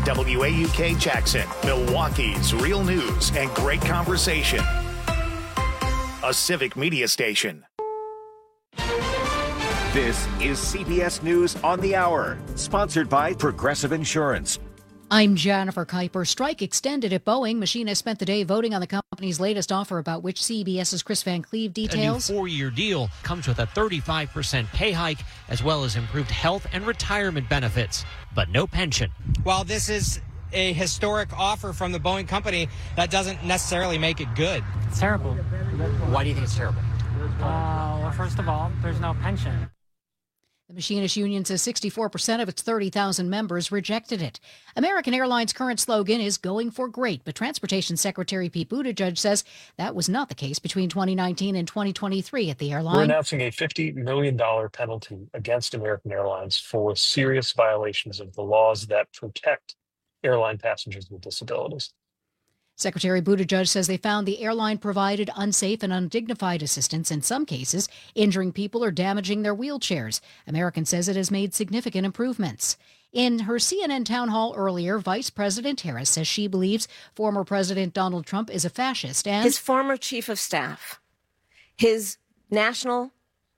WAUK Jackson, Milwaukee's real news and great conversation. A Civic Media station. This is CBS News on the Hour, sponsored by Progressive Insurance. I'm Jennifer Kuiper. Strike extended at Boeing. Machinists spent the day voting on the company's latest offer, about which CBS's Chris Van Cleve details. A new 4-year deal comes with a 35% pay hike, as well as improved health and retirement benefits, but no pension. While this is a historic offer from the Boeing company, that doesn't necessarily make it good. It's terrible. Why do you think it's terrible? Well, first of all, there's no pension. The Machinist Union says 64% of its 30,000 members rejected it. American Airlines' current slogan is "Going for Great," but Transportation Secretary Pete Buttigieg says that was not the case between 2019 and 2023 at the airline. We're announcing a $50 million penalty against American Airlines for serious violations of the laws that protect airline passengers with disabilities. Secretary Buttigieg says they found the airline provided unsafe and undignified assistance, in some cases injuring people or damaging their wheelchairs. American says it has made significant improvements. In her CNN town hall earlier, Vice President Harris says she believes former President Donald Trump is a fascist and his former chief of staff, his national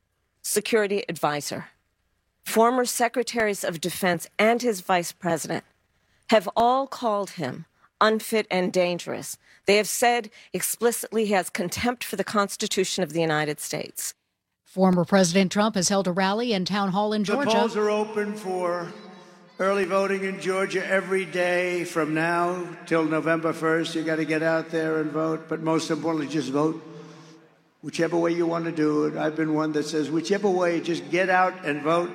security advisor, former secretaries of defense, and his vice president have all called him unfit and dangerous. They have said explicitly he has contempt for the Constitution of the United States. Former President Trump has held a rally and town hall in Georgia. The polls are open for early voting in Georgia every day from now till November 1st. You got to get out there and vote, but most importantly, just vote. Whichever way you want to do it. I've been one that says whichever way, just get out and vote.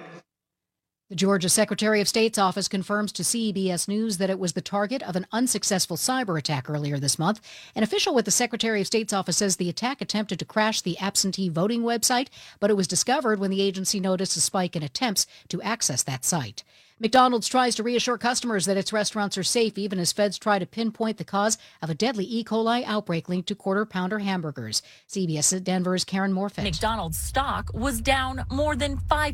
The Georgia Secretary of State's office confirms to CBS News that it was the target of an unsuccessful cyber attack earlier this month. An official with the Secretary of State's office says the attack attempted to crash the absentee voting website, but it was discovered when the agency noticed a spike in attempts to access that site. McDonald's tries to reassure customers that its restaurants are safe, even as feds try to pinpoint the cause of a deadly E. coli outbreak linked to quarter-pounder hamburgers. CBS Denver's Karen Morfitt. McDonald's stock was down more than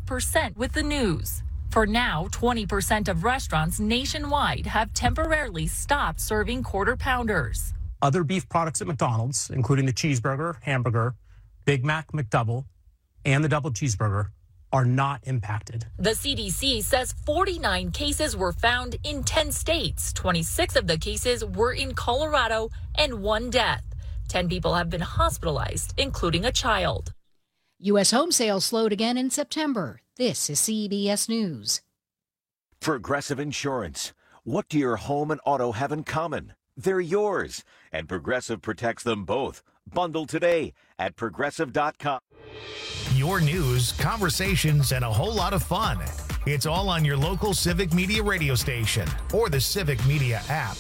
5% with the news. For now, 20% of restaurants nationwide have temporarily stopped serving quarter pounders. Other beef products at McDonald's, including the cheeseburger, hamburger, Big Mac, McDouble, and the double cheeseburger, are not impacted. The CDC says 49 cases were found in 10 states. 26 of the cases were in Colorado and 1 death. 10 people have been hospitalized, including a child. U.S. home sales slowed again in September. This is CBS News. Progressive Insurance. What do your home and auto have in common? They're yours, and Progressive protects them both. Bundle today at Progressive.com. Your news, conversations, and a whole lot of fun. It's all on your local Civic Media radio station or the Civic Media app.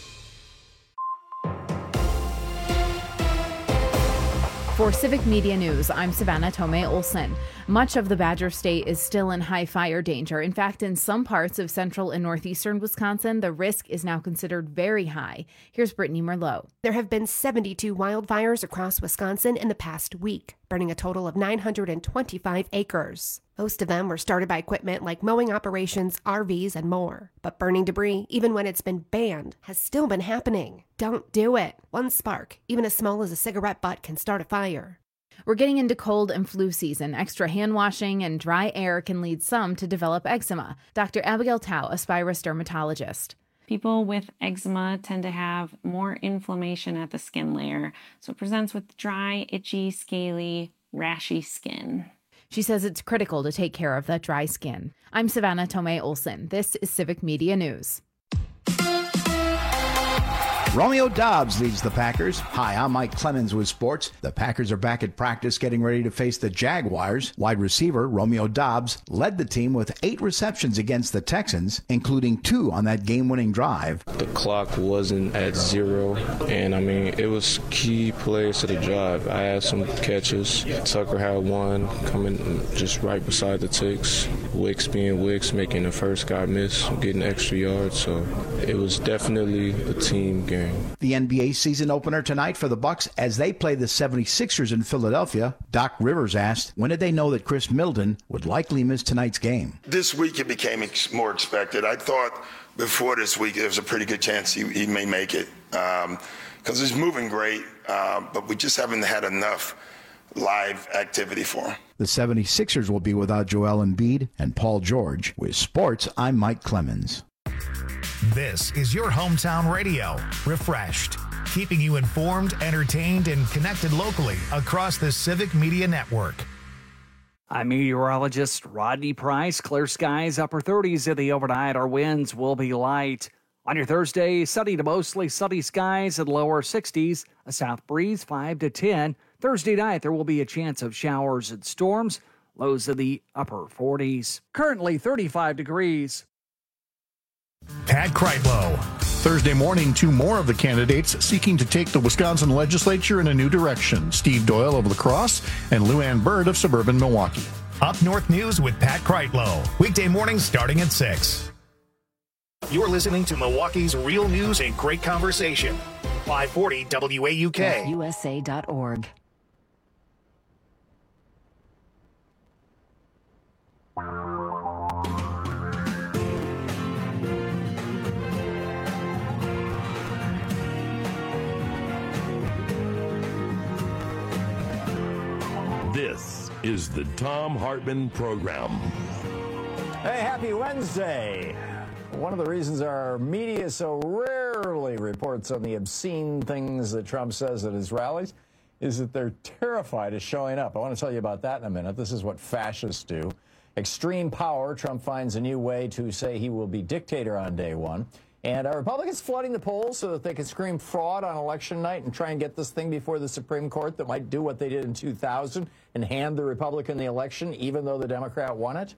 For Civic Media News, I'm Savannah Tomei Olson. Much of the Badger State is still in high fire danger. In fact, in some parts of central and northeastern Wisconsin, the risk is now considered very high. Here's Brittany Merlot. There have been 72 wildfires across Wisconsin in the past week, burning a total of 925 acres. Most of them were started by equipment like mowing operations, RVs, and more. But burning debris, even when it's been banned, has still been happening. Don't do it. One spark, even as small as a cigarette butt, can start a fire. We're getting into cold and flu season. Extra hand washing and dry air can lead some to develop eczema. Dr. Abigail Tao, a Spirus dermatologist. People with eczema tend to have more inflammation at the skin layer, so it presents with dry, itchy, scaly, rashy skin. She says it's critical to take care of that dry skin. I'm Savannah Tomei Olson. This is Civic Media News. Romeo Doubs leads the Packers. Hi, I'm Mike Clemens with sports. The Packers are back at practice getting ready to face the Jaguars. Wide receiver Romeo Doubs led the team with 8 receptions against the Texans, including 2 on that game-winning drive. The clock wasn't at 0, and it was key plays to the drive. I had some catches. Tucker had one coming just right beside the ticks. Wicks being Wicks, making the first guy miss, getting extra yards. So it was definitely a team game. The NBA season opener tonight for the Bucks as they play the 76ers in Philadelphia. Doc Rivers asked, when did they know that Chris Middleton would likely miss tonight's game? This week it became more expected. I thought before this week there was a pretty good chance he may make it because he's moving great, but we just haven't had enough live activity for him. The 76ers will be without Joel Embiid and Paul George. With sports, I'm Mike Clemens. This is your hometown radio, Refreshed, keeping you informed, entertained, and connected locally across the Civic Media Network. I'm meteorologist Rodney Price. Clear skies, upper 30s in the overnight. Our winds will be light. On your Thursday, sunny to mostly sunny skies and lower 60s. A south breeze 5 to 10. Thursday night, there will be a chance of showers and storms. Lows in the upper 40s. Currently 35 degrees. Pat Kreitlow. Thursday morning, two more of the candidates seeking to take the Wisconsin legislature in a new direction. Steve Doyle of La Crosse and Lou Ann Bird of suburban Milwaukee. Up North News with Pat Kreitlow. Weekday mornings starting at 6. You're listening to Milwaukee's real news and great conversation. 540 WAUK. USA.org. This is the Thom Hartmann Program. Hey, happy Wednesday. One of the reasons our media so rarely reports on the obscene things that Trump says at his rallies is that they're terrified of showing up. I want to tell you about that in a minute. This is what fascists do. Extreme power. Trump finds a new way to say he will be dictator on day one. And are Republicans flooding the polls so that they can scream fraud on election night and try and get this thing before the Supreme Court that might do what they did in 2000 and hand the Republican the election even though the Democrat won it?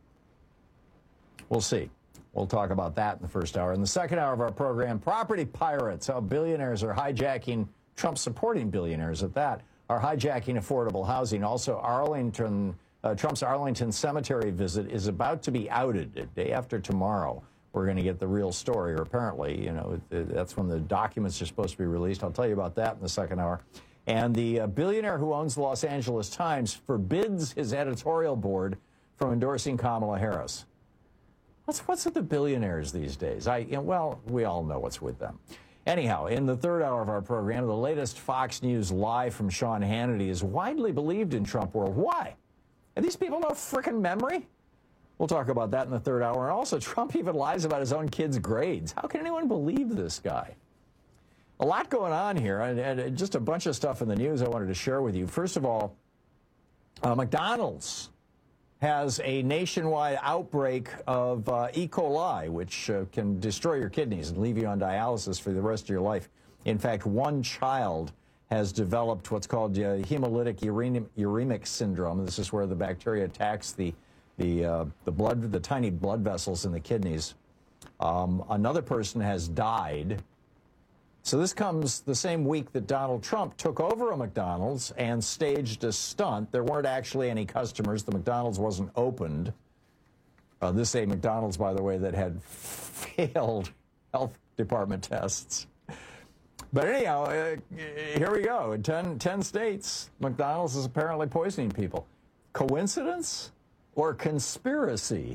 We'll see. We'll talk about that in the first hour. In the second hour of our program, property pirates, how billionaires are hijacking, Trump-supporting billionaires at that, are hijacking affordable housing. Also, Trump's Arlington Cemetery visit is about to be outed the day after tomorrow. We're going to get the real story, or apparently, that's when the documents are supposed to be released. I'll tell you about that in the second hour. And the billionaire who owns the Los Angeles Times forbids his editorial board from endorsing Kamala Harris. What's with the billionaires these days? Well, we all know what's with them. Anyhow, in the third hour of our program, the latest Fox News live from Sean Hannity is widely believed in Trump world. Why? Are these people no frickin' memory? We'll talk about that in the third hour. And also, Trump even lies about his own kids' grades. How can anyone believe this guy? A lot going on here, and just a bunch of stuff in the news I wanted to share with you. First of all, McDonald's has a nationwide outbreak of E. coli, which can destroy your kidneys and leave you on dialysis for the rest of your life. In fact, one child has developed what's called hemolytic uremic syndrome. This is where the bacteria attacks the tiny blood vessels in the kidneys. Another person has died. So this comes the same week that Donald Trump took over a McDonald's and staged a stunt. There weren't actually any customers. The McDonald's wasn't opened. This is a McDonald's, by the way, that had failed health department tests. But anyhow, here we go. In 10 states, McDonald's is apparently poisoning people. Coincidence or conspiracy?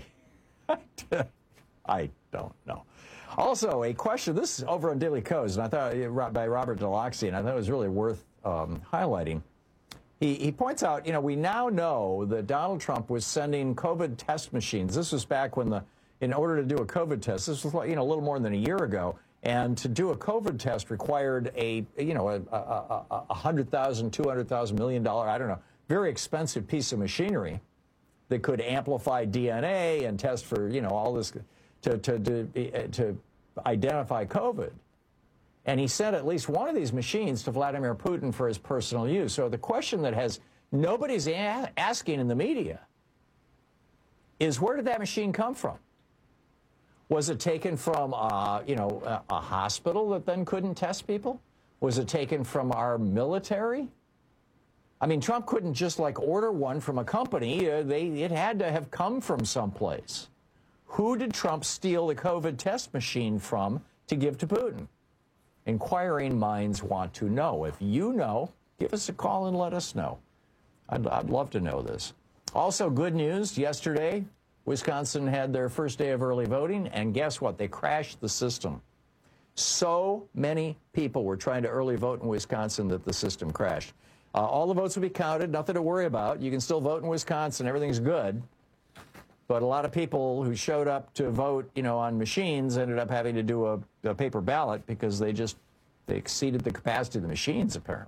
I don't know. Also, a question, this is over on Daily Kos, and I thought, by Robert Deloxy, and I thought it was really worth highlighting. He points out, we now know that Donald Trump was sending COVID test machines. This was back when in order to do a COVID test, this was a little more than a year ago, and to do a COVID test required a $100,000, $200,000, $1 million, I don't know, very expensive piece of machinery that could amplify DNA and test for, all this to identify COVID. And he sent at least one of these machines to Vladimir Putin for his personal use. So the question that nobody's asking in the media is, where did that machine come from? Was it taken from, a hospital that then couldn't test people? Was it taken from our military? I mean, Trump couldn't just like order one from a company. It had to have come from someplace. Who did Trump steal the COVID test machine from to give to Putin? Inquiring minds want to know. If you know, give us a call and let us know. I'd love to know this. Also, good news. Yesterday, Wisconsin had their first day of early voting, and guess what? They crashed the system. So many people were trying to early vote in Wisconsin that the system crashed. All the votes will be counted, nothing to worry about. You can still vote in Wisconsin, everything's good. But a lot of people who showed up to vote, on machines ended up having to do a paper ballot because they exceeded the capacity of the machines, apparently.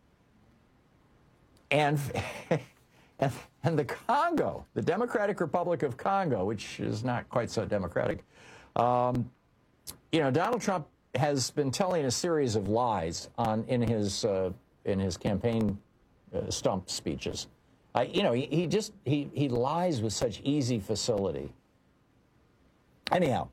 And the Congo, the Democratic Republic of Congo, which is not quite so democratic, Donald Trump has been telling a series of lies in his campaign stump speeches. He lies with such easy facility. Anyhow,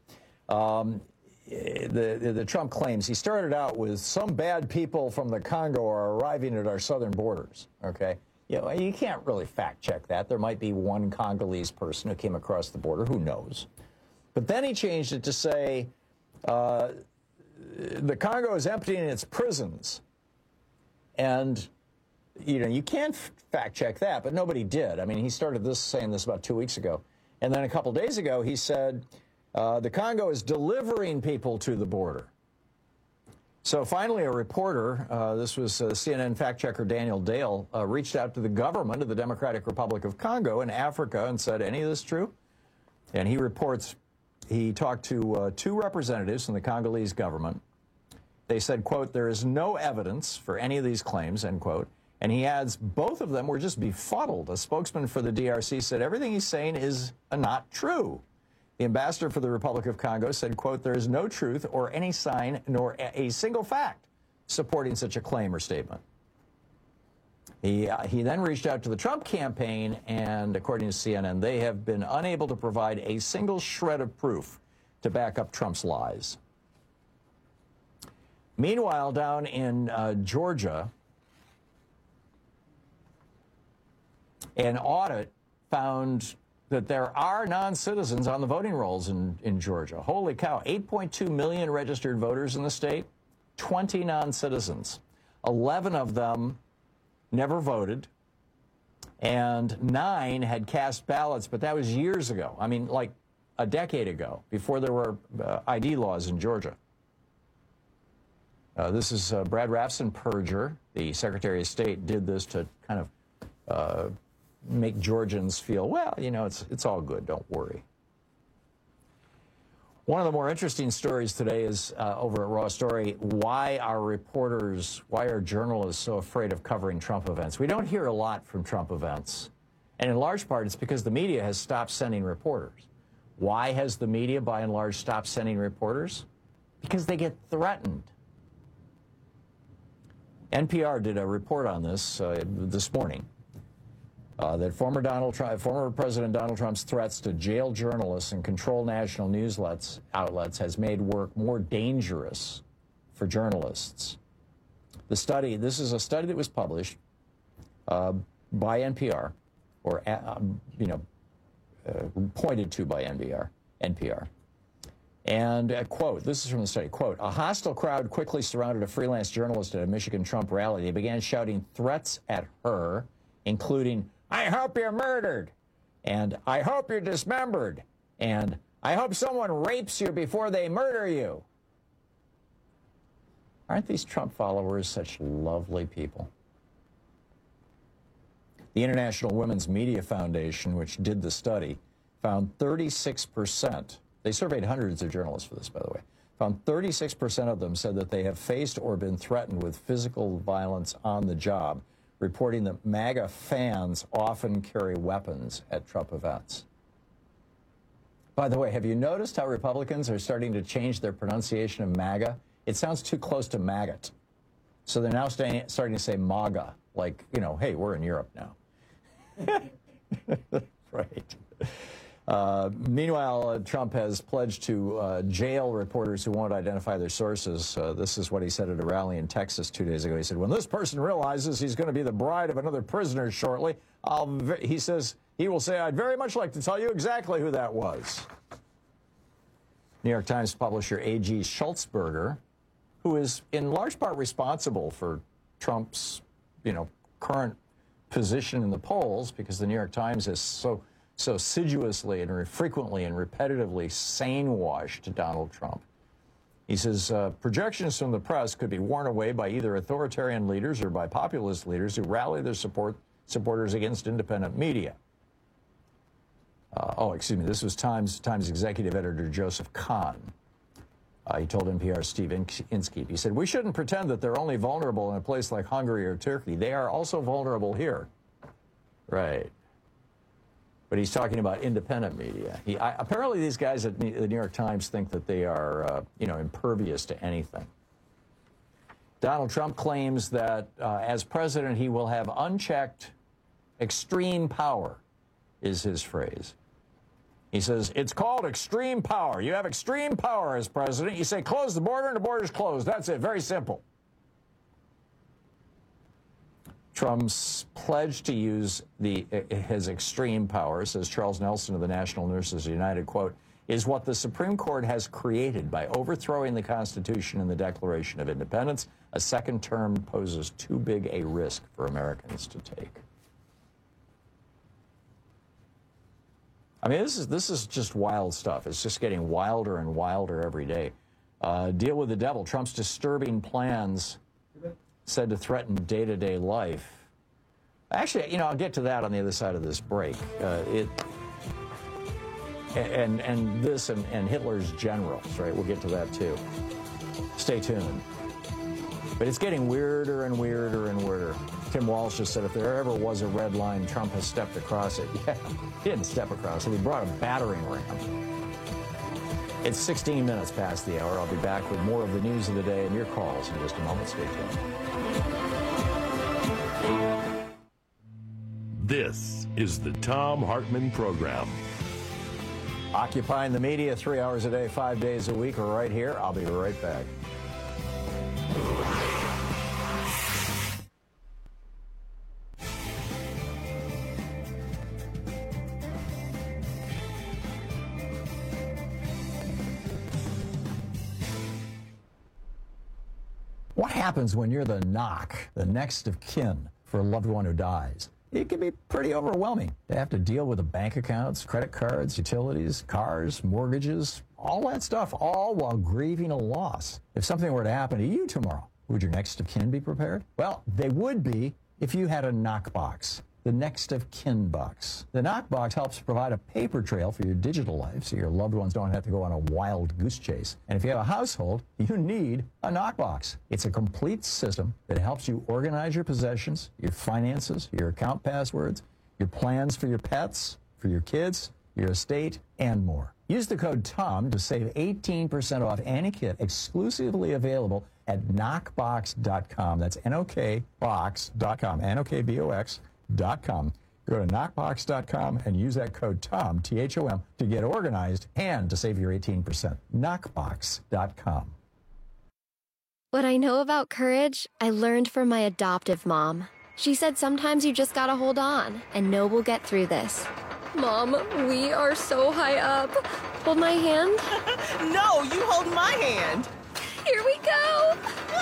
the Trump claims he started out with some bad people from the Congo are arriving at our southern borders. Okay, you can't really fact check that. There might be one Congolese person who came across the border. Who knows? But then he changed it to say the Congo is emptying its prisons, and you can't fact check that, but nobody did. I mean, he started saying this about 2 weeks ago. And then a couple days ago, he said, the Congo is delivering people to the border. So finally, a reporter, this was CNN fact checker Daniel Dale, reached out to the government of the Democratic Republic of Congo in Africa and said, any of this true? And he reports he talked to two representatives from the Congolese government. They said, quote, there is no evidence for any of these claims, end quote. And he adds, both of them were just befuddled. A spokesman for the DRC said, everything he's saying is not true. The ambassador for the Republic of Congo said, quote, there is no truth or any sign nor a single fact supporting such a claim or statement. He then reached out to the Trump campaign, and according to CNN, they have been unable to provide a single shred of proof to back up Trump's lies. Meanwhile, down in Georgia, an audit found that there are non-citizens on the voting rolls in Georgia. Holy cow, 8.2 million registered voters in the state, 20 non-citizens. 11 of them never voted, and 9 had cast ballots, but that was years ago. I mean, like a decade ago, before there were ID laws in Georgia. This is Brad Raffensperger, the Secretary of State, did this to kind of make Georgians feel, well, it's all good, don't worry. One of the more interesting stories today is over at Raw Story, why are journalists so afraid of covering Trump events? We don't hear a lot from Trump events. And in large part, it's because the media has stopped sending reporters. Why has the media, by and large, stopped sending reporters? Because they get threatened. NPR did a report on this this morning. That former President Donald Trump's threats to jail journalists and control national news outlets has made work more dangerous for journalists. This is a study that was published by NPR, or pointed to by NPR. And quote, this is from the study, quote, a hostile crowd quickly surrounded a freelance journalist at a Michigan Trump rally. They began shouting threats at her, including, I hope you're murdered, and I hope you're dismembered, and I hope someone rapes you before they murder you. Aren't these Trump followers such lovely people? The International Women's Media Foundation, which did the study, found 36%, they surveyed hundreds of journalists for this, by the way, found 36% of them said that they have faced or been threatened with physical violence on the job, reporting that MAGA fans often carry weapons at Trump events. By the way, have you noticed how Republicans are starting to change their pronunciation of MAGA? It sounds too close to maggot. So they're now starting to say MAGA, like, hey, we're in Europe now. Right. Meanwhile, Trump has pledged to jail reporters who won't identify their sources. This is what he said at a rally in Texas 2 days ago. He said, when this person realizes he's going to be the bride of another prisoner shortly, he says he will say, I'd very much like to tell you exactly who that was. New York Times publisher A.G. Sulzberger, who is in large part responsible for Trump's, current position in the polls, because the New York Times is so assiduously and frequently and repetitively sane-washed Donald Trump. He says projections from the press could be worn away by either authoritarian leaders or by populist leaders who rally their supporters against independent media. This was Times executive editor Joseph Kahn. He told NPR's Steve Inskeep. He said, we shouldn't pretend that they're only vulnerable in a place like Hungary or Turkey. They are also vulnerable here. Right. But he's talking about independent media. Apparently these guys at the New York Times think that they are, impervious to anything. Donald Trump claims that as president, he will have unchecked extreme power, is his phrase. He says, it's called extreme power. You have extreme power as president. You say, close the border, and the border's closed. That's it. Very simple. Trump's pledge to use his extreme power, says Charles Nelson of the National Nurses United, quote, is what the Supreme Court has created by overthrowing the Constitution and the Declaration of Independence. A second term poses too big a risk for Americans to take. I mean, this is just wild stuff. It's just getting wilder and wilder every day. Deal with the devil. Trump's disturbing plans said to threaten day-to-day life. Actually, I'll get to that on the other side of this break. And Hitler's generals, right? We'll get to that too. Stay tuned. But it's getting weirder and weirder and weirder. Tim Walsh just said if there ever was a red line, Trump has stepped across it. Yeah, he didn't step across it. He brought a battering ram. It's 16 minutes past the hour. I'll be back with more of the news of the day and your calls in just a moment. Stay tuned. This is the Thom Hartmann Program. Occupying the media 3 hours a day, 5 days a week, right here. I'll be right back. What happens when you're the knock, the next of kin for a loved one who dies? It can be pretty overwhelming to have to deal with the bank accounts, credit cards, utilities, cars, mortgages, all that stuff, all while grieving a loss. If something were to happen to you tomorrow, would your next of kin be prepared? Well, they would be if you had a knockbox, the next of kin box. The knockbox helps provide a paper trail for your digital life so your loved ones don't have to go on a wild goose chase. And if you have a household, you need a knockbox. It's a complete system that helps you organize your possessions, your finances, your account passwords, your plans for your pets, for your kids, your estate, and more. Use the code TOM to save 18% off any kit exclusively available at knockbox.com. That's knockbox.com, knockbox.com. Go to knockbox.com and use that code TOM, T-H-O-M, to get organized and to save your 18%. Knockbox.com. What I know about courage, I learned from my adoptive mom. She said sometimes you just gotta hold on and know we'll get through this. Mom, we are so high up. Hold my hand. No, you hold my hand. Here we go.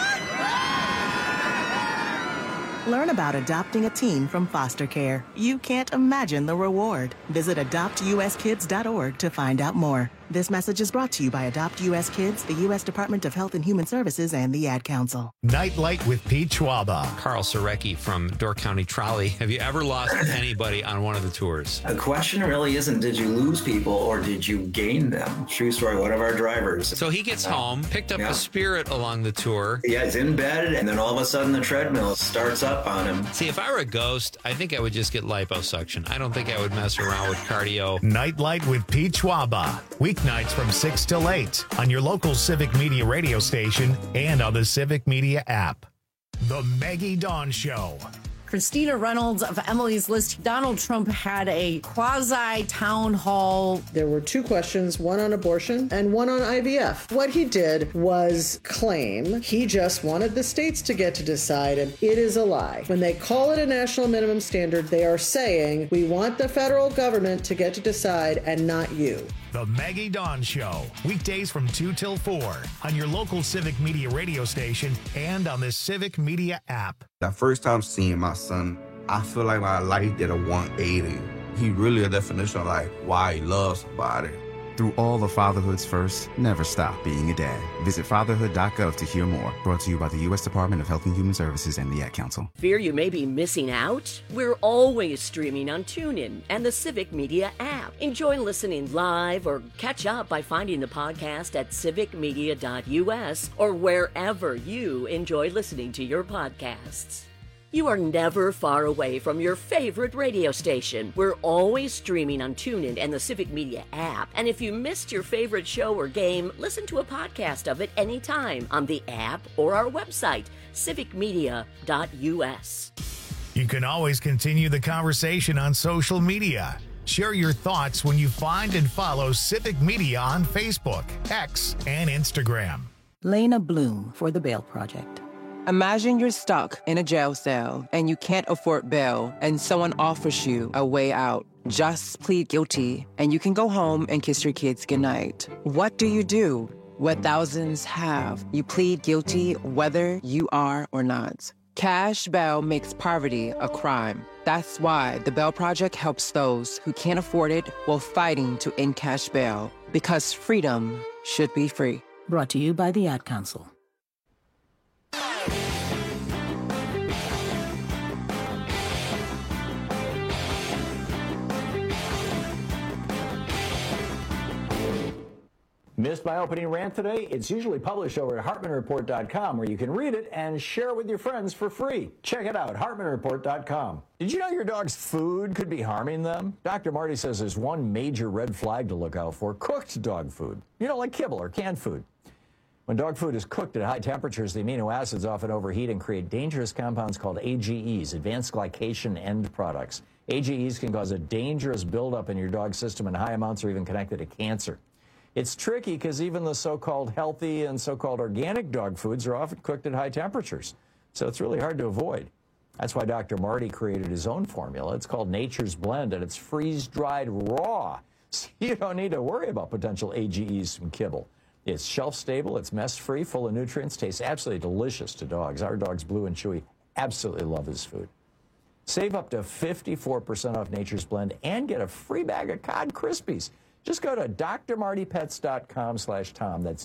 Learn about adopting a teen from foster care. You can't imagine the reward. Visit adoptuskids.org to find out more. This message is brought to you by Adopt U.S. Kids, the U.S. Department of Health and Human Services, and the Ad Council. Nightlight with Pete Schwaba. Carl Surecki from Door County Trolley. Have you ever lost anybody on one of the tours? The question really isn't did you lose people or did you gain them? True story, one of our drivers. So he gets home, picked up a spirit along the tour. Yeah, he's in bed, and then all of a sudden the treadmill starts up on him. See, if I were a ghost, I think I would just get liposuction. I don't think I would mess around with cardio. Nightlight with Pete Schwaba. Weeknights from 6 till 8 on your local Civic Media radio station and on the Civic Media app. The Maggie Dawn Show. Christina Reynolds of Emily's List. Donald Trump had a quasi-town hall. There were two questions, one on abortion and one on IVF. What he did was claim he just wanted the states to get to decide, and it is a lie. When they call it a national minimum standard, they are saying we want the federal government to get to decide and not you. The Maggie Dawn Show, weekdays from 2 till 4 on your local Civic Media radio station and on the Civic Media app. The first time seeing my son, I feel like my life did a 180. He really a definition of like why he loves somebody. Through all the fatherhood's first, never stop being a dad. Visit fatherhood.gov to hear more. Brought to you by the U.S. Department of Health and Human Services and the Ad Council. Fear you may be missing out? We're always streaming on TuneIn and the Civic Media app. Enjoy listening live or catch up by finding the podcast at civicmedia.us or wherever you enjoy listening to your podcasts. You are never far away from your favorite radio station. We're always streaming on TuneIn and the Civic Media app. And if you missed your favorite show or game, listen to a podcast of it anytime on the app or our website, civicmedia.us. You can always continue the conversation on social media. Share your thoughts when you find and follow Civic Media on Facebook, X, and Instagram. Lena Bloom for the Bail Project. Imagine you're stuck in a jail cell and you can't afford bail and someone offers you a way out. Just plead guilty and you can go home and kiss your kids goodnight. What do you do? What thousands have. You plead guilty whether you are or not. Cash bail makes poverty a crime. That's why the Bail Project helps those who can't afford it while fighting to end cash bail. Because freedom should be free. Brought to you by the Ad Council. Missed my opening rant today? It's usually published over at HartmanReport.com, where you can read it and share it with your friends for free. Check it out, HartmanReport.com. Did you know your dog's food could be harming them? Dr. Marty says there's one major red flag to look out for: cooked dog food. You know, like kibble or canned food. When dog food is cooked at high temperatures, the amino acids often overheat and create dangerous compounds called AGEs, advanced glycation end products. AGEs can cause a dangerous buildup in your dog's system, and high amounts are even connected to cancer. It's tricky because even the so-called healthy and so-called organic dog foods are often cooked at high temperatures, so it's really hard to avoid. That's why Dr. Marty created his own formula. It's called Nature's Blend, and it's freeze-dried raw, so you don't need to worry about potential AGEs from kibble. It's shelf-stable, it's mess-free, full of nutrients, tastes absolutely delicious to dogs. Our dogs, Blue and Chewy, absolutely love his food. Save up to 54% off Nature's Blend and get a free bag of Cod Krispies. Just go to drmartypets.com/Tom. That's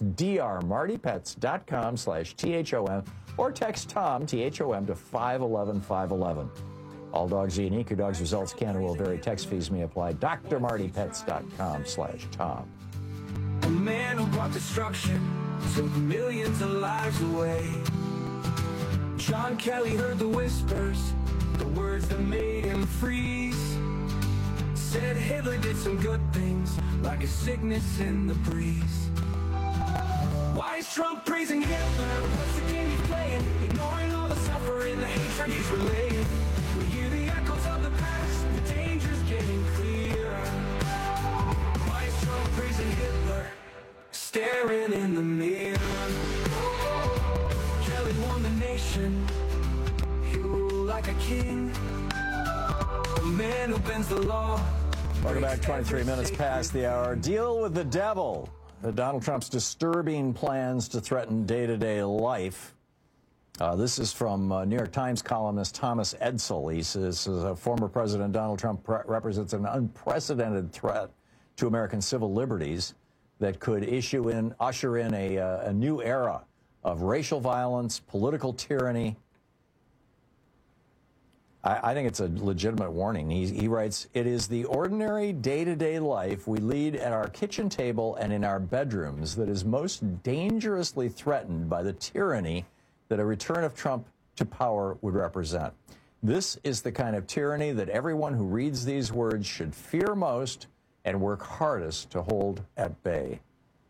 drmartypets.com/THOM, or text Tom, THOM, to 511-511. All dogs are unique. Your dog's results can and will vary. Text fees may apply. drmartypets.com/Tom. A man who brought destruction took millions of lives away. John Kelly heard the whispers, the words that made him freeze. Said Hitler did some good things, like a sickness in the breeze. Why is Trump praising Hitler? What's the game he's playing? Ignoring all the suffering, the hatred he's relaying. We hear the echoes of the past, the danger's getting clearer. Why is Trump praising Hitler? Staring in the mirror. Kelly won the nation, he ruled like a king. A man who bends the law. Welcome back, 23 minutes past the hour. Deal with the devil. Donald Trump's disturbing plans to threaten day-to-day life. This is from New York Times columnist Thomas Edsall. He says former President Donald Trump represents an unprecedented threat to American civil liberties that could usher in a new era of racial violence, political tyranny. I think it's a legitimate warning. He writes, "It is the ordinary day-to-day life we lead at our kitchen table and in our bedrooms that is most dangerously threatened by the tyranny that a return of Trump to power would represent. This is the kind of tyranny that everyone who reads these words should fear most and work hardest to hold at bay."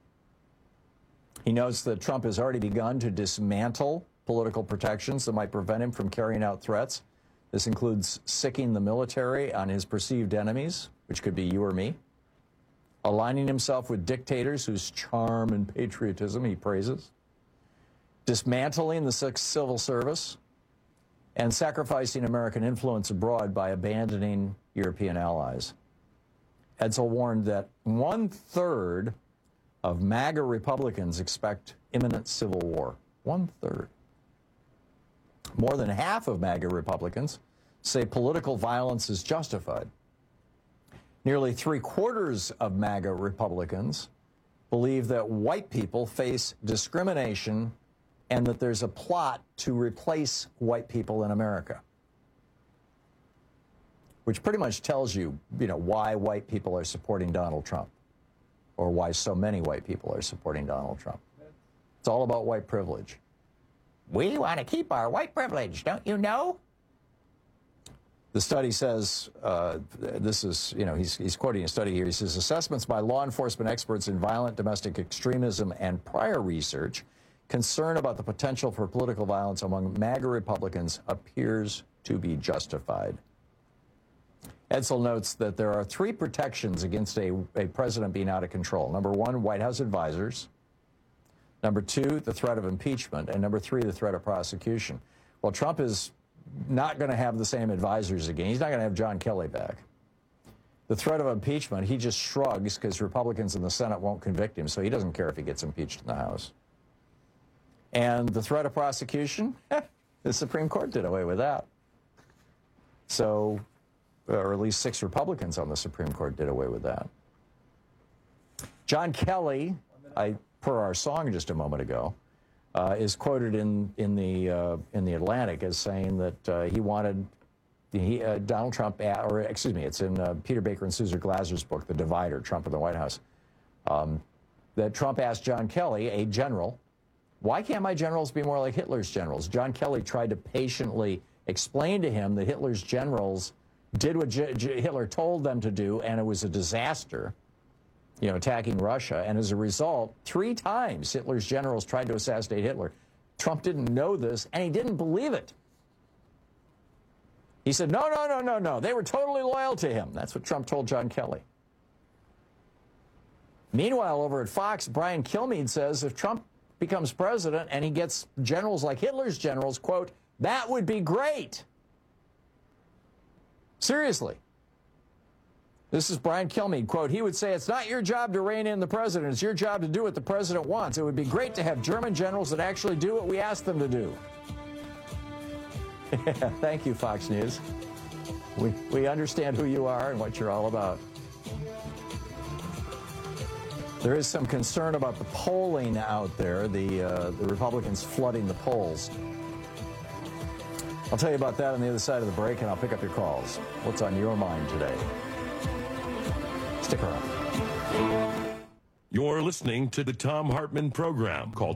He notes that Trump has already begun to dismantle political protections that might prevent him from carrying out threats This includes sicking the military on his perceived enemies, which could be you or me, aligning himself with dictators whose charm and patriotism he praises, dismantling the civil service, and sacrificing American influence abroad by abandoning European allies. Edsall warned that 1/3 of MAGA Republicans expect imminent civil war. 1/3. More than half of MAGA Republicans say political violence is justified. Nearly 3/4 of MAGA Republicans believe that white people face discrimination and that there's a plot to replace white people in America. Which pretty much tells you, why white people are supporting Donald Trump, or why so many white people are supporting Donald Trump. It's all about white privilege. We want to keep our white privilege, don't you know? The study says, this is, he's quoting a study here. He says, assessments by law enforcement experts in violent domestic extremism and prior research, concern about the potential for political violence among MAGA Republicans appears to be justified. Edsall notes that there are 3 protections against a president being out of control. Number 1, White House advisors. Number 2, the threat of impeachment. And number 3, the threat of prosecution. Well, Trump is not going to have the same advisors again. He's not going to have John Kelly back. The threat of impeachment, he just shrugs because Republicans in the Senate won't convict him, so he doesn't care if he gets impeached in the House. And the threat of prosecution, the Supreme Court did away with that. So, or at least 6 Republicans on the Supreme Court did away with that. John Kelly, per our song just a moment ago, is quoted in the Atlantic as saying that he wanted Donald Trump, it's in Peter Baker and Susan Glasser's book, The Divider, Trump in the White House, that Trump asked John Kelly, a general, why can't my generals be more like Hitler's generals? John Kelly tried to patiently explain to him that Hitler's generals did what Hitler told them to do, and it was a disaster, attacking Russia. And as a result, 3 times Hitler's generals tried to assassinate Hitler. Trump didn't know this, and he didn't believe it. He said, no. They were totally loyal to him. That's what Trump told John Kelly. Meanwhile, over at Fox, Brian Kilmeade says if Trump becomes president and he gets generals like Hitler's generals, quote, that would be great. Seriously. This is Brian Kilmeade, quote, he would say, it's not your job to rein in the president. It's your job to do what the president wants. It would be great to have German generals that actually do what we ask them to do. Thank you, Fox News. We understand who you are and what you're all about. There is some concern about the polling out there, the Republicans flooding the polls. I'll tell you about that on the other side of the break, and I'll pick up your calls. What's on your mind today? Stick around. You're listening to the Thom Hartmann Program. Call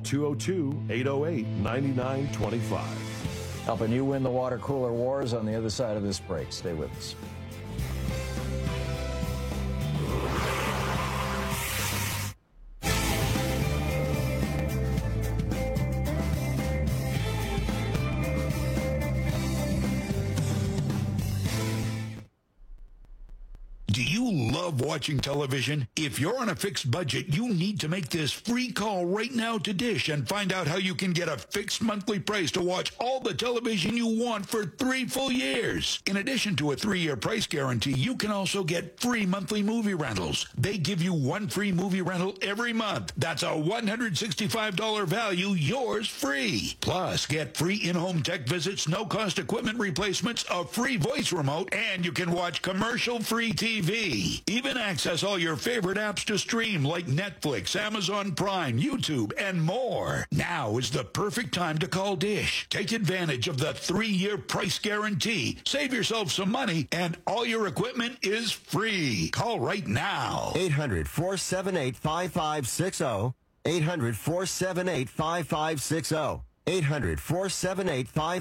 202-808-9925. Helping you win the water cooler wars on the other side of this break. Stay with us. Watching television? If you're on a fixed budget, you need to make this free call right now to Dish and find out how you can get a fixed monthly price to watch all the television you want for 3 full years. In addition to a 3-year price guarantee, you can also get free monthly movie rentals. They give you 1 free movie rental every month. That's a $165 value, yours free. Plus, get free in-home tech visits, no-cost equipment replacements, a free voice remote, and you can watch commercial-free TV. Even access all your favorite apps to stream like Netflix, Amazon Prime, YouTube, and more. Now is the perfect time to call Dish. Take advantage of the 3-year price guarantee. Save yourself some money, and all your equipment is free. Call right now. 800-478-5560. 800-478-5560.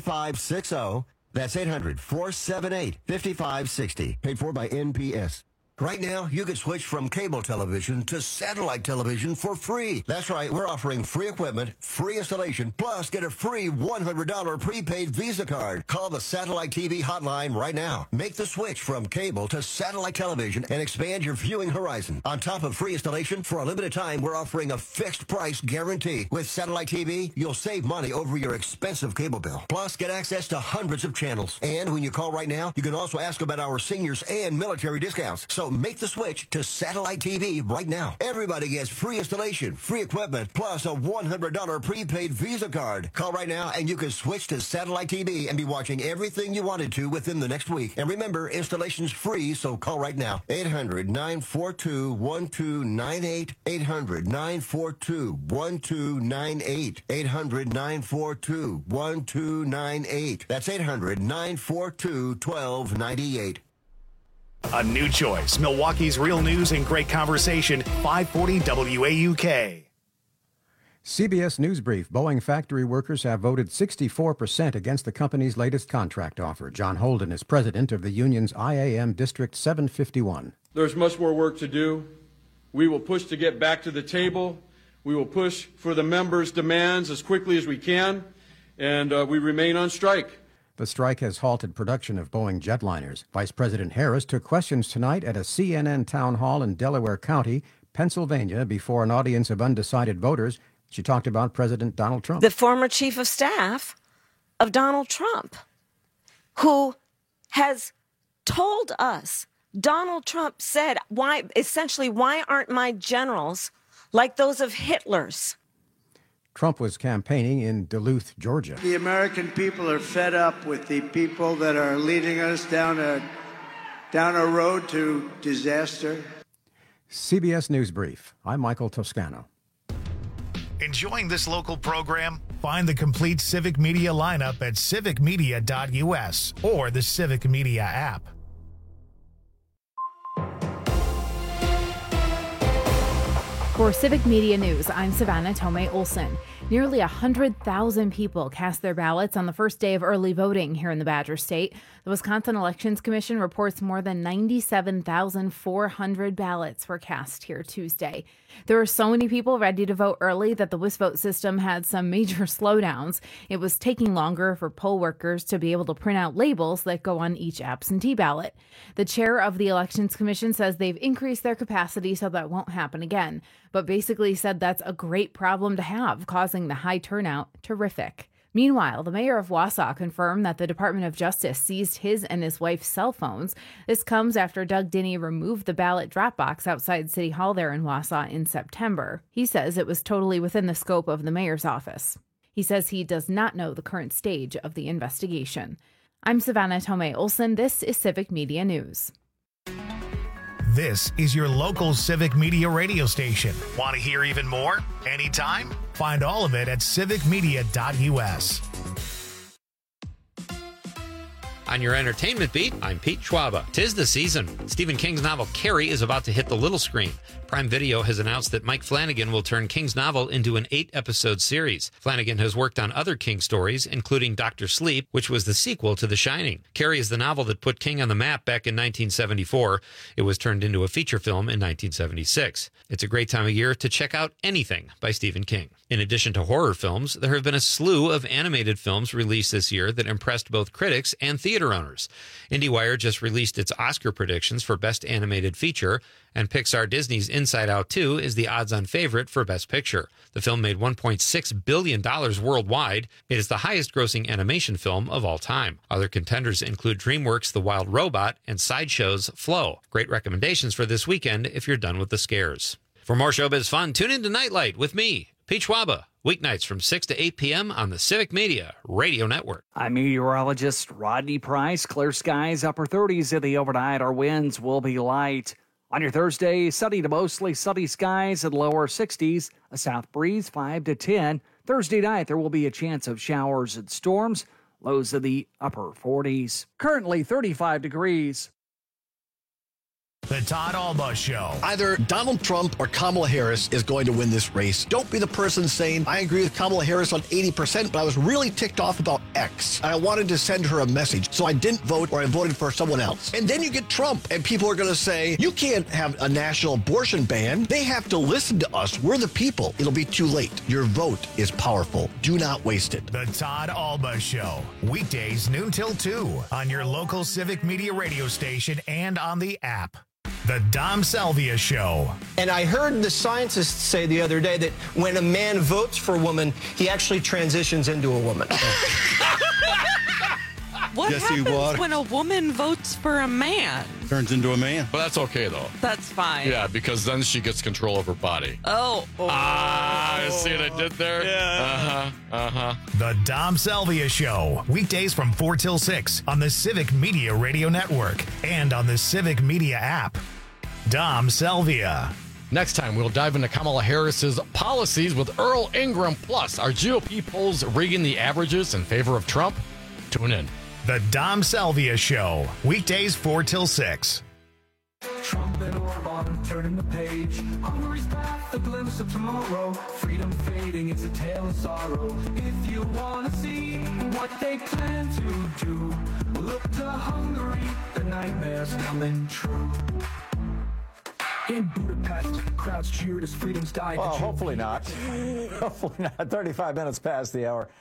800-478-5560. That's 800-478-5560. Paid for by NPS. Right now, you can switch from cable television to satellite television for free. That's right, we're offering free equipment, free installation, plus get a free $100 prepaid Visa card. Call the Satellite TV hotline right now. Make the switch from cable to satellite television and expand your viewing horizon. On top of free installation, for a limited time, we're offering a fixed price guarantee. With Satellite TV, you'll save money over your expensive cable bill. Plus, get access to hundreds of channels. And when you call right now, you can also ask about our seniors and military discounts. So make the switch to Satellite TV right now. Everybody gets free installation, free equipment, plus a $100 prepaid Visa card. Call right now and you can switch to Satellite TV and be watching everything you wanted to within the next week. And remember, installation's free, so call right now. 800-942-1298. 800-942-1298. 800-942-1298. That's 800-942-1298. A new choice. Milwaukee's real news and great conversation. 540 WAUK. CBS News Brief. Boeing factory workers have voted 64% against the company's latest contract offer. John Holden is president of the union's IAM District 751. There's much more work to do. We will push to get back to the table. We will push for the members' demands as quickly as we can, and we remain on strike. The strike has halted production of Boeing jetliners. Vice President Harris took questions tonight at a CNN town hall in Delaware County, Pennsylvania, before an audience of undecided voters. She talked about President Donald Trump. The former chief of staff of Donald Trump, who has told us, Donald Trump said, why aren't my generals like those of Hitler's? Trump was campaigning in Duluth, Georgia. The American people are fed up with the people that are leading us down a road to disaster. CBS News Brief. I'm Michael Toscano. Enjoying this local program? Find the complete Civic Media lineup at civicmedia.us or the Civic Media app. For Civic Media News, I'm Savannah Tomei Olson. Nearly 100,000 people cast their ballots on the first day of early voting here in the Badger State. The Wisconsin Elections Commission reports more than 97,400 ballots were cast here Tuesday. There were so many people ready to vote early that the WisVote system had some major slowdowns. It was taking longer for poll workers to be able to print out labels that go on each absentee ballot. The chair of the Elections Commission says they've increased their capacity so that won't happen again, but basically said that's a great problem to have, causing the high turnout terrific. Meanwhile, the mayor of Wausau confirmed that the Department of Justice seized his and his wife's cell phones. This comes after Doug Dinney removed the ballot drop box outside City Hall there in Wausau in September. He says it was totally within the scope of the mayor's office. He says he does not know the current stage of the investigation. I'm Savannah Tomei Olson. This is Civic Media News. This is your local Civic Media radio station. Want to hear even more? Anytime? Find all of it at civicmedia.us. On your entertainment beat, I'm Pete Schwaba. 'Tis the season. Stephen King's novel Carrie is about to hit the little screen. Prime Video has announced that Mike Flanagan will turn King's novel into an 8-episode series. Flanagan has worked on other King stories, including Dr. Sleep, which was the sequel to The Shining. Carrie is the novel that put King on the map back in 1974. It was turned into a feature film in 1976. It's a great time of year to check out anything by Stephen King. In addition to horror films, there have been a slew of animated films released this year that impressed both critics and theater owners. IndieWire just released its Oscar predictions for Best Animated Feature, and Pixar Disney's Inside Out 2 is the odds-on favorite for Best Picture. The film made $1.6 billion worldwide. It is the highest-grossing animation film of all time. Other contenders include DreamWorks' The Wild Robot and Sideshow's Flow. Great recommendations for this weekend if you're done with the scares. For more showbiz fun, tune in to Nightlight with me, Pete Schwaba, weeknights from 6 to 8 p.m. on the Civic Media Radio Network. I'm meteorologist Rodney Price. Clear skies, upper 30s in the overnight. Our winds will be light. On your Thursday, sunny to mostly sunny skies and lower 60s. A south breeze 5 to 10. Thursday night, there will be a chance of showers and storms. Lows in the upper 40s. Currently 35 degrees. The Todd Alba Show. Either Donald Trump or Kamala Harris is going to win this race. Don't be the person saying, I agree with Kamala Harris on 80%, but I was really ticked off about X. I wanted to send her a message, so I didn't vote or I voted for someone else. And then you get Trump, and people are going to say, you can't have a national abortion ban. They have to listen to us. We're the people. It'll be too late. Your vote is powerful. Do not waste it. The Todd Alba Show. Weekdays noon till 2 on your local Civic Media radio station and on the app. The Dom Salvia Show. And I heard the scientists say the other day that when a man votes for a woman, he actually transitions into a woman. What happens when a woman votes for a man? Turns into a man. But that's okay, though. That's fine. Yeah, because then she gets control of her body. Oh. See what I did there? Yeah. The Dom Salvia Show. Weekdays from 4 till 6 on the Civic Media Radio Network and on the Civic Media app. Dom Salvia. Next time, we'll dive into Kamala Harris's policies with Earl Ingram. Plus, are GOP polls rigging the averages in favor of Trump? Tune in. The Dom Salvia Show. Weekdays 4 till 6. Trump and Orban turning the page. Hungary's path, a glimpse of tomorrow. Freedom fading, it's a tale of sorrow. If you want to see what they plan to do, look to Hungary, the nightmare's coming true. In Budapest, crowds cheered as freedoms died. Well, hopefully not. Hopefully not. 35 minutes past the hour.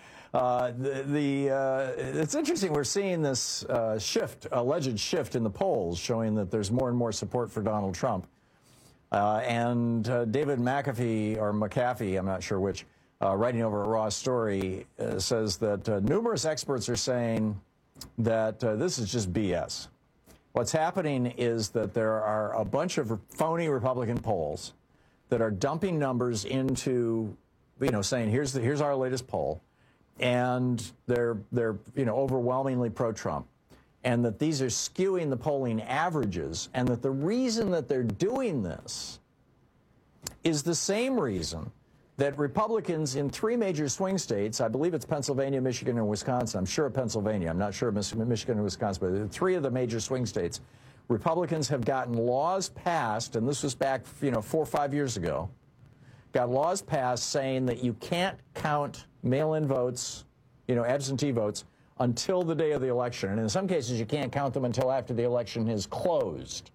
It's interesting. We're seeing this alleged shift in the polls, showing that there's more and more support for Donald Trump. And David McAfee, I'm not sure which, writing over a Raw Story, says that numerous experts are saying that this is just BS. What's happening is that there are a bunch of phony Republican polls that are dumping numbers into, saying here's our latest poll. And they're overwhelmingly pro-Trump, and that these are skewing the polling averages, and that the reason that they're doing this is the same reason that Republicans in 3 major swing states, I believe it's Pennsylvania, Michigan, and Wisconsin. I'm sure of Pennsylvania. I'm not sure of Michigan and Wisconsin, but 3 of the major swing states, Republicans have gotten laws passed, and this was back 4 or 5 years ago, got laws passed saying that you can't count mail-in votes, absentee votes, until the day of the election. And in some cases, you can't count them until after the election is closed.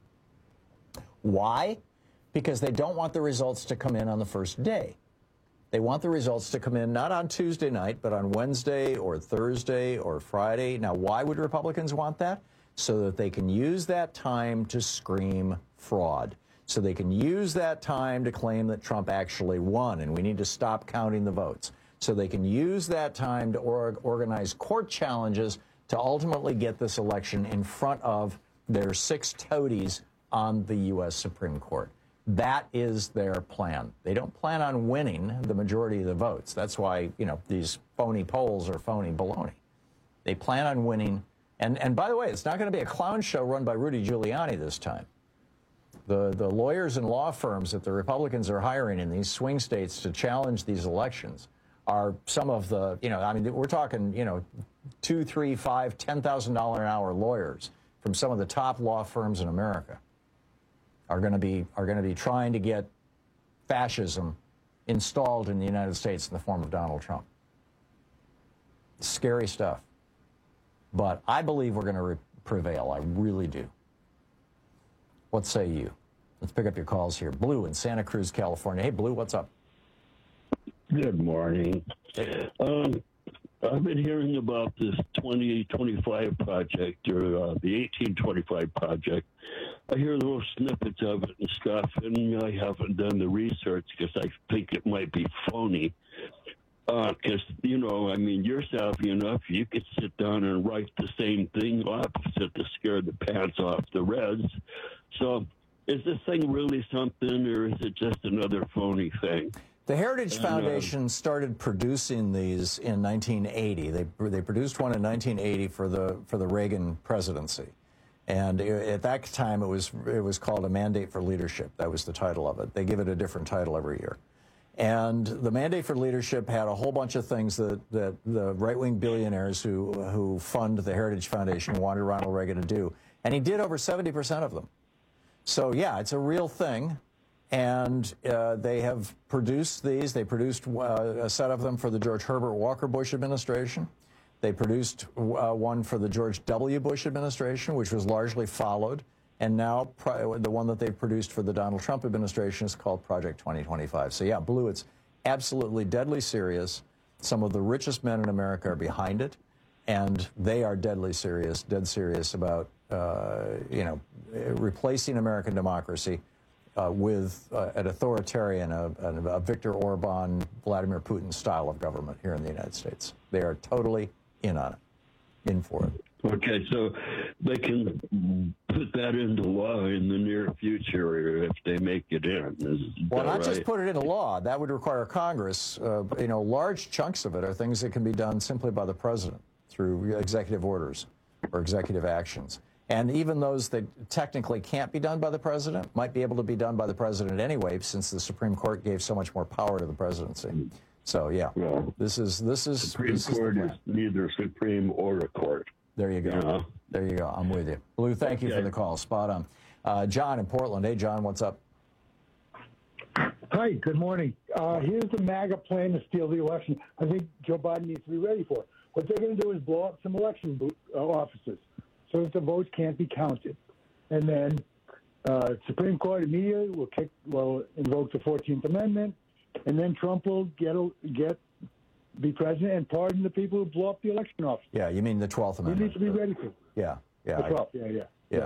Why? Because they don't want the results to come in on the first day. They want the results to come in not on Tuesday night, but on Wednesday or Thursday or Friday. Now, why would Republicans want that? So that they can use that time to scream fraud. So they can use that time to claim that Trump actually won and we need to stop counting the votes. So they can use that time to organize court challenges to ultimately get this election in front of their 6 toadies on the U.S. Supreme Court. That is their plan. They don't plan on winning the majority of the votes. That's why, these phony polls are phony baloney. They plan on winning. And by the way, it's not going to be a clown show run by Rudy Giuliani this time. The lawyers and law firms that the Republicans are hiring in these swing states to challenge these elections are some of the, we're talking, $2, $3, $5, $10,000 an hour lawyers from some of the top law firms in America are going to be trying to get fascism installed in the United States in the form of Donald Trump. Scary stuff. But I believe we're going to prevail. I really do. What say you? Let's pick up your calls here. Blue in Santa Cruz, California. Hey, Blue, what's up? Good morning. I've been hearing about this 2025 project, or the 1825 project. I hear little snippets of it and stuff, and I haven't done the research because I think it might be phony. Because, you're savvy enough, you could sit down and write the same thing opposite to scare the pants off the Reds. So is this thing really something, or is it just another phony thing? The Heritage Foundation started producing these in 1980. They produced one in 1980 for the Reagan presidency. And at that time, it was called A Mandate for Leadership. That was the title of it. They give it a different title every year. And the Mandate for Leadership had a whole bunch of things that the right-wing billionaires who fund the Heritage Foundation wanted Ronald Reagan to do. And he did over 70% of them. So, yeah, it's a real thing. And they have produced these. They produced a set of them for the George Herbert Walker Bush administration. They produced one for the George W. Bush administration, which was largely followed. And now the one that they've produced for the Donald Trump administration is called Project 2025. So, yeah, Blue, it's absolutely deadly serious. Some of the richest men in America are behind it. And they are dead serious about, replacing American democracy with an authoritarian, a Viktor Orban, Vladimir Putin style of government here in the United States. They are totally in on it, in for it. Okay, so they can put that into law in the near future if they make it in. Well, not just put it into law. That would require Congress. Large chunks of it are things that can be done simply by the president through executive orders or executive actions. And even those that technically can't be done by the president might be able to be done by the president anyway, since the Supreme Court gave so much more power to the presidency. So, yeah, this is Supreme Court is neither supreme or a court. There you go. Yeah. There you go. I'm with you. Blue, thank you for the call. Spot on. John in Portland. Hey, John, what's up? Hi, good morning. Here's the MAGA plan to steal the election. I think Joe Biden needs to be ready for it. What they're going to do is blow up some election offices so that the votes can't be counted. And then Supreme Court immediately will invoke the 14th Amendment, and then Trump will be president and pardon the people who blow up the election office. Yeah, you mean the 12th Amendment. We need to be ready for it. Yeah. The 12th, yeah.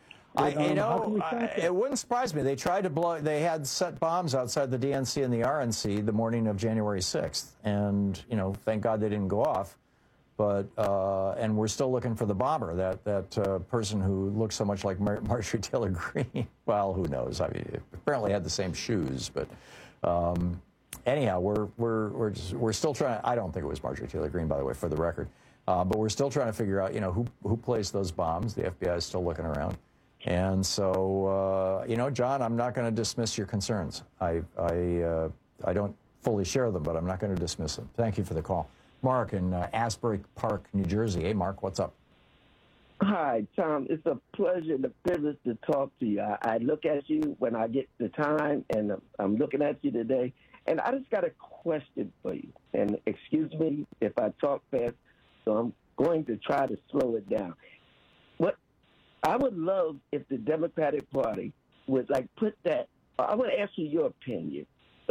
It wouldn't surprise me. They tried to they had set bombs outside the DNC and the RNC the morning of January 6th. And, thank God they didn't go off. But, and we're still looking for the bomber, that person who looks so much like Marjorie Taylor Greene. Well, who knows? I mean, apparently had the same shoes, but anyhow, we're still trying. I don't think it was Marjorie Taylor Greene, by the way, for the record. But we're still trying to figure out, who placed those bombs. The FBI is still looking around. And so, John, I'm not going to dismiss your concerns. I don't fully share them, but I'm not going to dismiss them. Thank you for the call. Mark in Asbury Park, New Jersey. Hey, Mark, what's up? Hi, Tom. It's a pleasure and a privilege to talk to you. I look at you when I get the time, and I'm looking at you today. And I just got a question for you. And excuse me if I talk fast, so I'm going to try to slow it down. I would love if the Democratic Party would put that. I would ask you your opinion.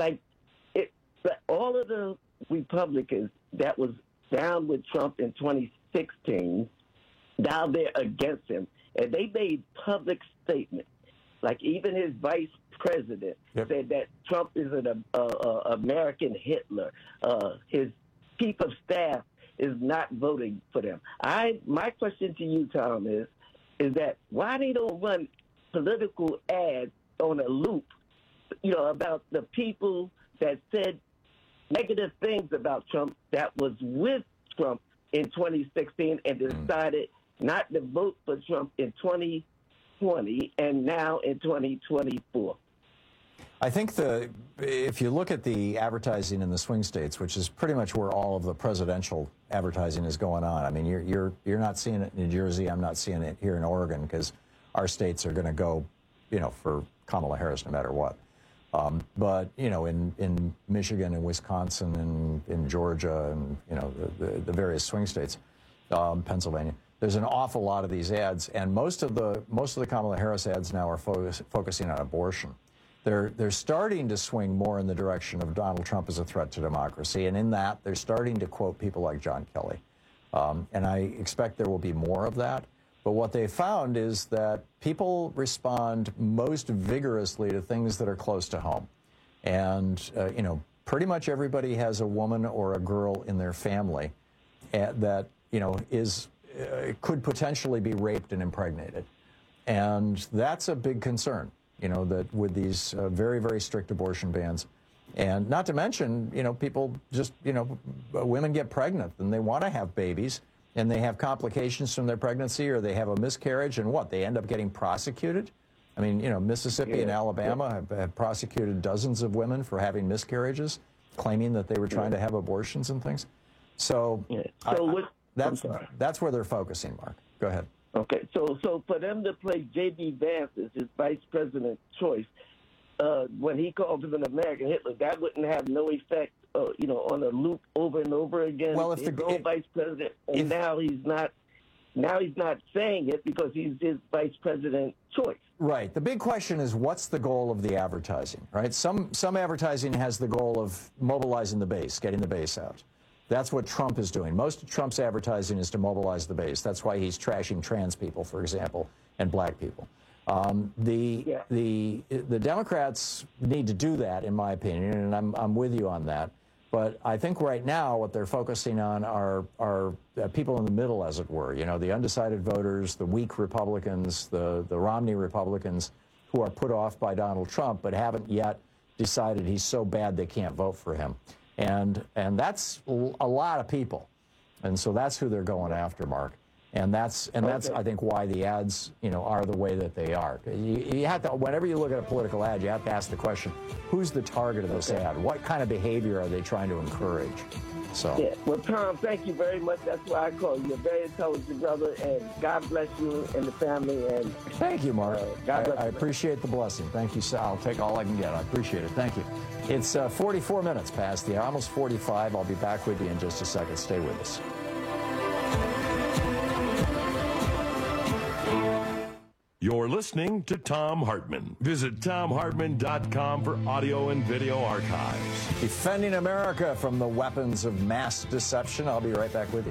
All of the Republicans that was down with Trump in 2016, now they're against him, and they made public statements. Even his vice president said that Trump is an American Hitler. His chief of staff is not voting for them. My question to you, Tom, is that why they don't run political ads on a loop, about the people that said negative things about Trump that was with Trump in 2016 and decided not to vote for Trump in 2020 and now in 2024. I think if you look at the advertising in the swing states, which is pretty much where all of the presidential advertising is going on. I mean, you're not seeing it in New Jersey. I'm not seeing it here in Oregon because our states are going to go, for Kamala Harris no matter what. But in Michigan and Wisconsin and in Georgia and the various swing states, Pennsylvania, there's an awful lot of these ads, and most of the Kamala Harris ads now are focusing on abortion. They're starting to swing more in the direction of Donald Trump as a threat to democracy, and in that they're starting to quote people like John Kelly, and I expect there will be more of that. But what they found is that people respond most vigorously to things that are close to home. And, pretty much everybody has a woman or a girl in their family that, could potentially be raped and impregnated. And that's a big concern, that with these very, very strict abortion bans. And not to mention, people just, women get pregnant and they want to have babies. And they have complications from their pregnancy, or they have a miscarriage, and they end up getting prosecuted. I mean, Mississippi and Alabama have prosecuted dozens of women for having miscarriages, claiming that they were trying to have abortions and things. So, that's where they're focusing, Mark. Go ahead. Okay, so for them to play J.D. Vance as his vice president choice, when he called him an American Hitler, that wouldn't have no effect, on a loop over and over again. Well, if his own vice president, and now he's not saying it because he's his vice president choice. Right. The big question is, what's the goal of the advertising, right? Some advertising has the goal of mobilizing the base, getting the base out. That's what Trump is doing. Most of Trump's advertising is to mobilize the base. That's why he's trashing trans people, for example, and black people. The Democrats need to do that, in my opinion, and I'm with you on that. But I think right now what they're focusing on are people in the middle, as it were. The undecided voters, the weak Republicans, the Romney Republicans, who are put off by Donald Trump but haven't yet decided he's so bad they can't vote for him. And that's a lot of people. And so that's who they're going after, Mark. And that's I think why the ads, are the way that they are. You have to, whenever you look at a political ad, you have to ask the question, who's the target of this ad? What kind of behavior are they trying to encourage? So. Yeah. Well, Tom, thank you very much. That's why I call you. You're a very intelligent brother, and God bless you and the family. And thank you, Mark. I appreciate the blessing. Thank you, Sal. I'll take all I can get. I appreciate it. Thank you. It's 44 minutes past the hour, almost 45. I'll be back with you in just a second. Stay with us. You're listening to Thom Hartmann. Visit ThomHartmann.com for audio and video archives. Defending America from the weapons of mass deception. I'll be right back with you.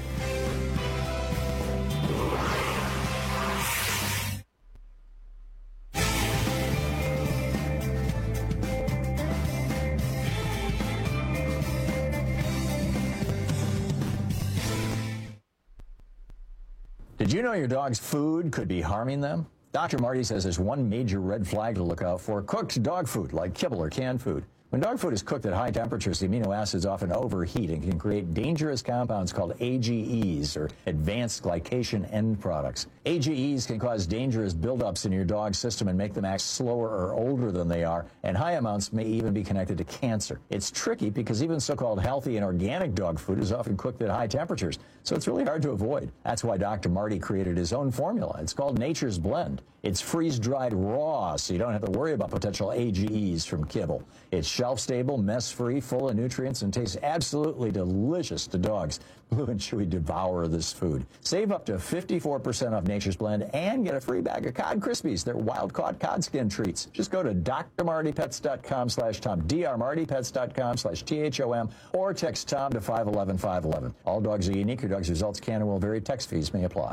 Did you know your dog's food could be harming them? Dr. Marty says there's one major red flag to look out for: cooked dog food, like kibble or canned food. When dog food is cooked at high temperatures, the amino acids often overheat and can create dangerous compounds called AGEs, or advanced glycation end products. AGEs can cause dangerous buildups in your dog's system and make them act slower or older than they are, and high amounts may even be connected to cancer. It's tricky because even so-called healthy and organic dog food is often cooked at high temperatures, so it's really hard to avoid. That's why Dr. Marty created his own formula. It's called Nature's Blend. It's freeze-dried raw, so you don't have to worry about potential AGEs from kibble. It's shelf-stable, mess-free, full of nutrients, and tastes absolutely delicious to dogs. Blue and Chewy devour this food. Save up to 54% off Nature's Blend and get a free bag of Cod Krispies. They're wild-caught cod skin treats. Just go to drmartypets.com/Tom, drmartypets.com/THOM, or text Tom to 511-511. All dogs are unique. Your dog's results can and will vary. Text fees may apply.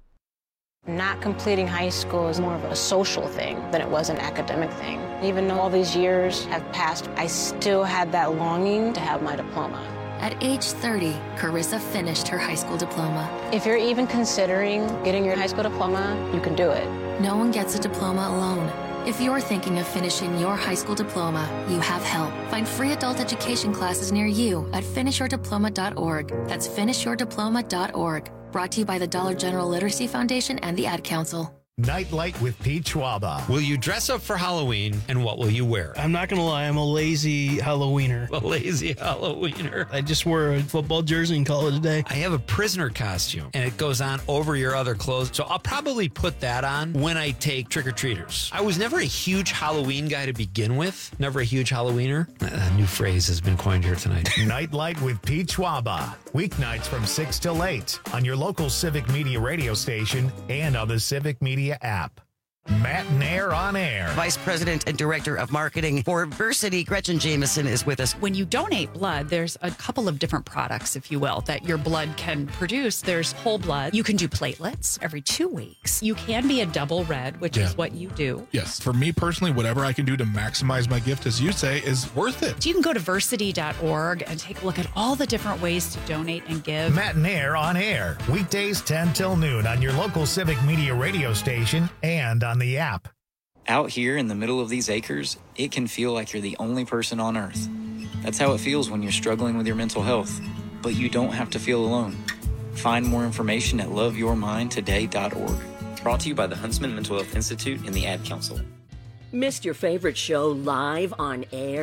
Not completing high school is more of a social thing than it was an academic thing. Even though all these years have passed, I still had that longing to have my diploma. At age 30, Carissa finished her high school diploma. If you're even considering getting your high school diploma, you can do it. No one gets a diploma alone. If you're thinking of finishing your high school diploma, you have help. Find free adult education classes near you at finishyourdiploma.org. That's finishyourdiploma.org. Brought to you by the Dollar General Literacy Foundation and the Ad Council. Nightlight with Pete Schwaba. Will you dress up for Halloween, and what will you wear? I'm not going to lie, I'm a lazy Halloweener. A lazy Halloweener. I just wear a football jersey and call it a day. I have a prisoner costume, and it goes on over your other clothes, so I'll probably put that on when I take trick-or-treaters. I was never a huge Halloween guy to begin with. Never a huge Halloweener. A new phrase has been coined here tonight. Nightlight with Pete Schwaba. Weeknights from 6 till 8 on your local Civic Media radio station and on the Civic Media app. Matt Nair on air. Vice President and Director of Marketing for Versity, Gretchen Jameson, is with us. When you donate blood, there's a couple of different products, if you will, that your blood can produce. There's whole blood. You can do platelets every 2 weeks. You can be a double red, which is what you do. Yes. For me personally, whatever I can do to maximize my gift, as you say, is worth it. So you can go to versity.org and take a look at all the different ways to donate and give. Matt Nair on air. Weekdays 10 till noon on your local Civic Media radio station and on the app. Out here in the middle of these acres, it can feel like you're the only person on earth. That's how it feels when you're struggling with your mental health. But you don't have to feel alone. Find more information at loveyourmindtoday.org. Brought to you by the Huntsman Mental Health Institute and the Ad Council. Missed your favorite show live on air?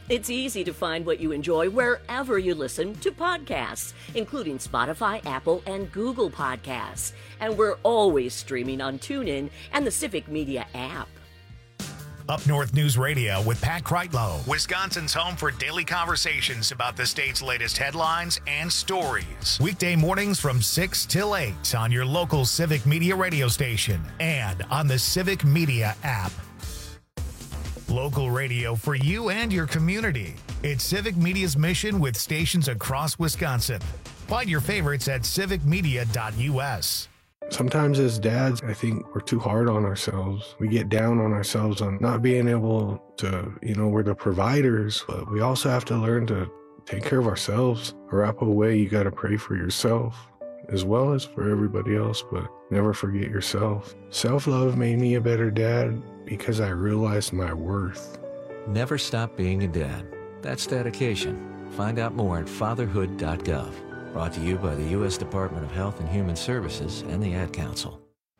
It's easy to find what you enjoy wherever you listen to podcasts, including Spotify, Apple, and Google Podcasts. And we're always streaming on TuneIn and the Civic Media app. Up North News Radio with Pat Kreitlow, Wisconsin's home for daily conversations about the state's latest headlines and stories. Weekday mornings from 6 till 8 on your local Civic Media radio station and on the Civic Media app. Local radio for you and your community. It's Civic Media's mission with stations across Wisconsin. Find your favorites at civicmedia.us. Sometimes as dads, I think we're too hard on ourselves. We get down on ourselves on not being able to, we're the providers, but we also have to learn to take care of ourselves. Arapahoe way, you got to pray for yourself as well as for everybody else, but never forget yourself. Self-love made me a better dad because I realized my worth. Never stop being a dad. That's dedication. Find out more at fatherhood.gov. Brought to you by the U.S. Department of Health and Human Services and the Ad Council.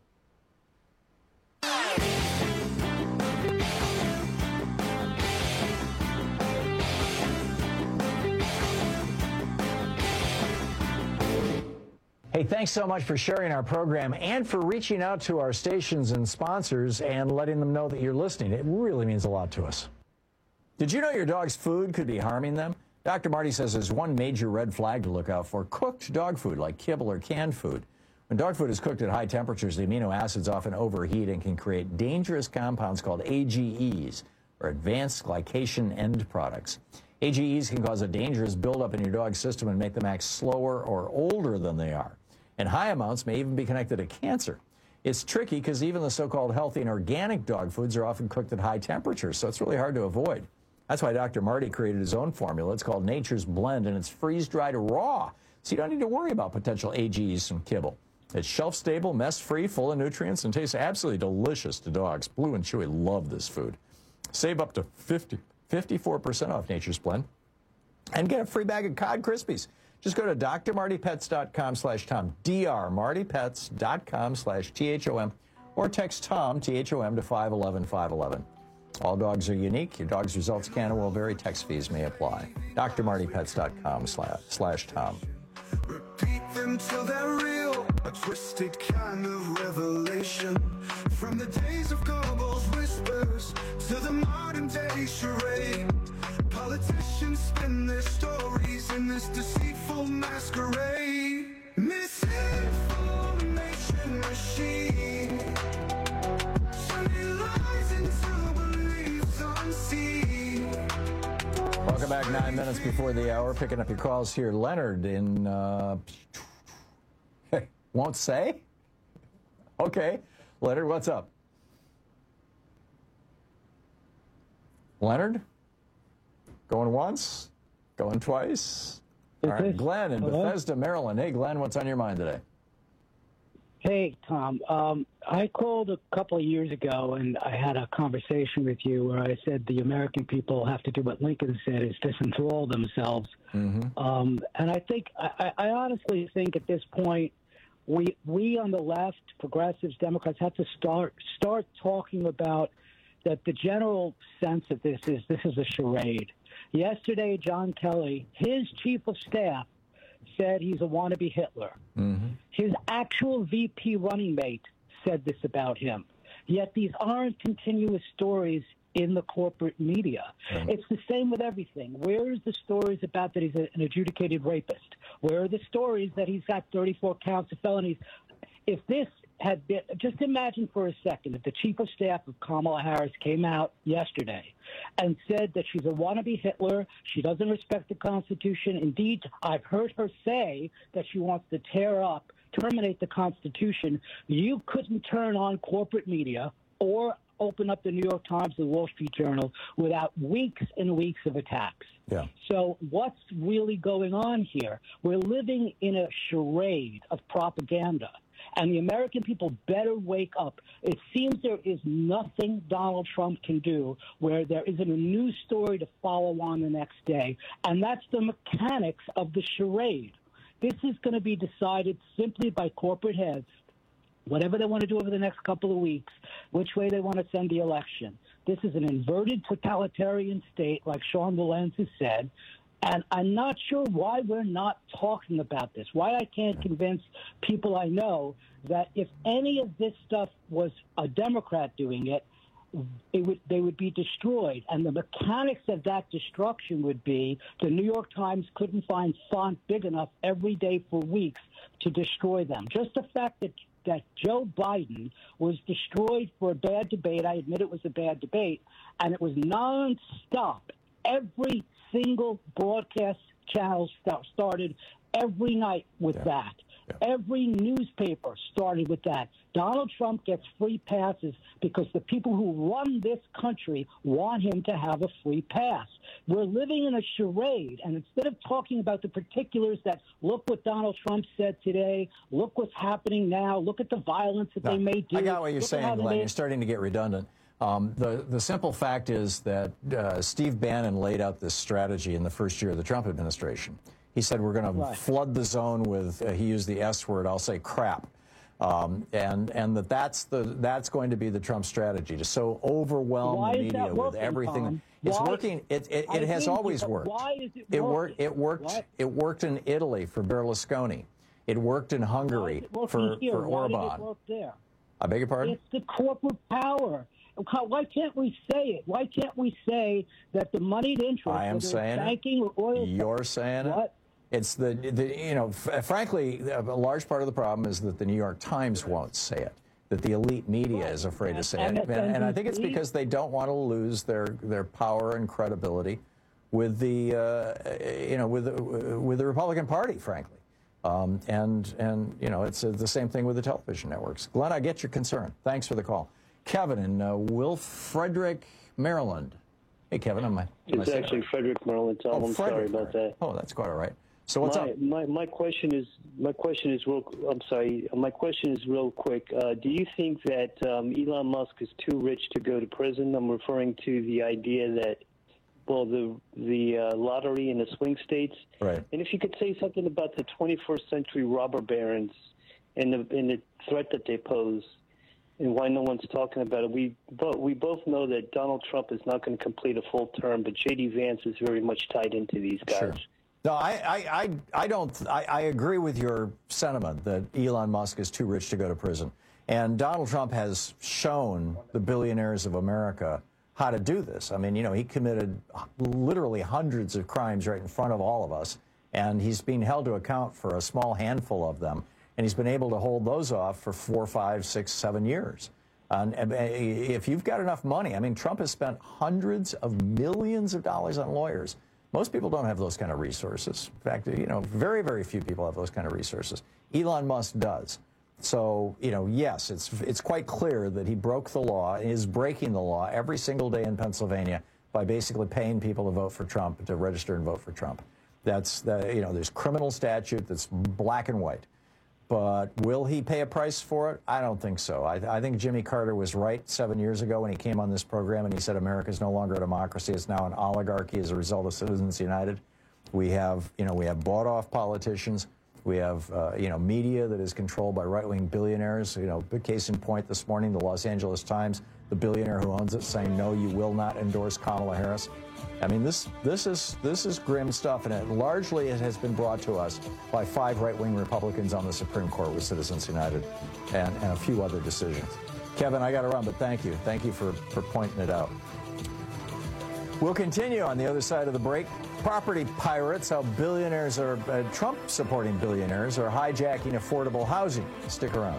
Hey, thanks so much for sharing our program and for reaching out to our stations and sponsors and letting them know that you're listening. It really means a lot to us. Did you know your dog's food could be harming them? Dr. Marty says there's one major red flag to look out for: cooked dog food like kibble or canned food. When dog food is cooked at high temperatures, the amino acids often overheat and can create dangerous compounds called AGEs, or advanced glycation end products. AGEs can cause a dangerous buildup in your dog's system and make them act slower or older than they are. And high amounts may even be connected to cancer. It's tricky because even the so-called healthy and organic dog foods are often cooked at high temperatures, so it's really hard to avoid. That's why Dr. Marty created his own formula. It's called Nature's Blend, and it's freeze-dried raw, so you don't need to worry about potential AGEs from kibble. It's shelf-stable, mess-free, full of nutrients, and tastes absolutely delicious to dogs. Blue and Chewy love this food. Save up to 54% off Nature's Blend and get a free bag of Cod Krispies. Just go to drmartypets.com/Tom, drmartypets.com/THOM, or text Tom, THOM, to 511-511. All dogs are unique. Your dog's results can and will vary. Text fees may apply. drmartypets.com/Tom. Repeat them till they're real, a twisted kind of revelation. From the days of Goebbels' whispers to the modern day charade, politicians spin their stories in this deceitful masquerade. Misinformation machine, sending lies into beliefs unseen. Welcome back 9 minutes before the hour. Picking up your calls here. Leonard in, won't say? Okay. Leonard, what's up? Leonard? Going once? Going twice? All right. Glenn in Bethesda, Maryland. Hey, Glenn, what's on your mind today? Hey, Tom. I called a couple of years ago, and I had a conversation with you where I said the American people have to do what Lincoln said, is disenthrall themselves. And I think, I honestly think at this point, we on the left, progressives, Democrats, have to start talking about that the general sense of this is a charade. Yesterday, John Kelly, his chief of staff, said he's a wannabe Hitler. His actual VP running mate said this about him. Yet these aren't continuous stories in the corporate media. It's the same with everything. Where is the stories about that he's an adjudicated rapist? Where are the stories that he's got 34 counts of felonies? If this had been, just imagine for a second, if the chief of staff of Kamala Harris came out yesterday and said that she's a wannabe Hitler, she doesn't respect the Constitution. Indeed, I've heard her say that she wants to terminate the Constitution. You couldn't turn on corporate media or open up the New York Times, the Wall Street Journal without weeks and weeks of attacks. Yeah. So what's really going on here? We're living in a charade of propaganda. And the American people better wake up. It seems there is nothing Donald Trump can do where there isn't a news story to follow on the next day. And that's the mechanics of the charade. This is going to be decided simply by corporate heads, whatever they want to do over the next couple of weeks, which way they want to send the election. This is an inverted totalitarian state, like Sean Wilentz has said. And I'm not sure why we're not talking about this, why I can't convince people I know that if any of this stuff was a Democrat doing it, they would be destroyed. And the mechanics of that destruction would be the New York Times couldn't find font big enough every day for weeks to destroy them. Just the fact that Joe Biden was destroyed for a bad debate, I admit it was a bad debate, and it was nonstop. Every single broadcast channel started every night with that. Every newspaper started with that. Donald Trump gets free passes because the people who run this country want him to have a free pass. We're living in a charade, and instead of talking about the particulars that look what Donald Trump said today, look what's happening now, look at the violence that they may do. I got what you're saying, Glenn. You're starting to get redundant. The simple fact is that Steve Bannon laid out this strategy in the first year of the Trump administration. He said we're going to flood the zone with, he used the S word, I'll say crap. And that's going to be the Trump strategy, to so overwhelm the media with everything. Tom? It's working. It has always worked. Why is it working? It worked in Italy for Berlusconi. It worked in Hungary for Orban. Why did it work there? I beg your pardon? It's the corporate power. Why can't we say it? Why can't we say that the moneyed interest, I am saying banking or oil, you're saying it. It's frankly, a large part of the problem is that the New York Times won't say it, that the elite media is afraid to say it. And I think it's because they don't want to lose their power and credibility with the, with the Republican Party, frankly. It's the same thing with the television networks. Glenn, I get your concern. Thanks for the call. Kevin in Will Frederick, Maryland. Hey, Kevin, It's actually Frederick, Maryland, Tom. I'm sorry about that. Oh, that's quite all right. So what's up? My question is real. I'm sorry. My question is real quick. Do you think that Elon Musk is too rich to go to prison? I'm referring to the idea that, well, the lottery in the swing states. Right. And if you could say something about the 21st century robber barons and the threat that they pose, and why no one's talking about it. We both know that Donald Trump is not going to complete a full term, but J.D. Vance is very much tied into these guys. Sure. No, I agree with your sentiment that Elon Musk is too rich to go to prison. And Donald Trump has shown the billionaires of America how to do this. I mean, he committed literally hundreds of crimes right in front of all of us, and he's being held to account for a small handful of them. And he's been able to hold those off for 4, 5, 6, 7 years. And if you've got enough money, I mean, Trump has spent hundreds of millions of dollars on lawyers. Most people don't have those kind of resources. In fact, very, very few people have those kind of resources. Elon Musk does. So, yes, it's quite clear that he broke the law, is breaking the law every single day in Pennsylvania by basically paying people to vote for Trump, to register and vote for Trump. There's criminal statute that's black and white. But will he pay a price for it? I don't think so. I think Jimmy Carter was right 7 years ago when he came on this program and he said America is no longer a democracy. It's now an oligarchy as a result of Citizens United. We have bought-off politicians. We have, media that is controlled by right-wing billionaires. Big case in point this morning, the Los Angeles Times, the billionaire who owns it saying, no, you will not endorse Kamala Harris. I mean, this is grim stuff, and it has been brought to us by 5 right-wing Republicans on the Supreme Court with Citizens United and a few other decisions. Kevin, I got to run, but thank you. Thank you for pointing it out. We'll continue on the other side of the break. Property pirates, how billionaires are, Trump-supporting billionaires are hijacking affordable housing. Stick around.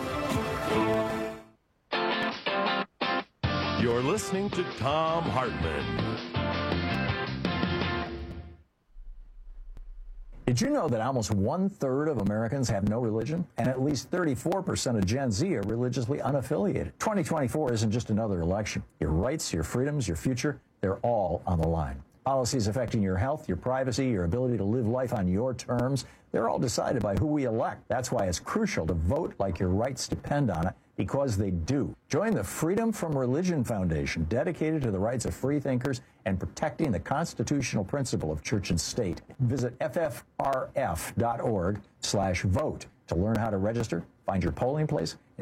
You're listening to Thom Hartmann. Did you know that almost 1/3 of Americans have no religion? And at least 34% of Gen Z are religiously unaffiliated. 2024 isn't just another election. Your rights, your freedoms, your future, they're all on the line. Policies affecting your health, your privacy, your ability to live life on your terms, they're all decided by who we elect. That's why it's crucial to vote like your rights depend on it, because they do. Join the Freedom from Religion Foundation, dedicated to the rights of free thinkers and protecting the constitutional principle of church and state. Visit ffrf.org/vote to learn how to register, find your polling place, and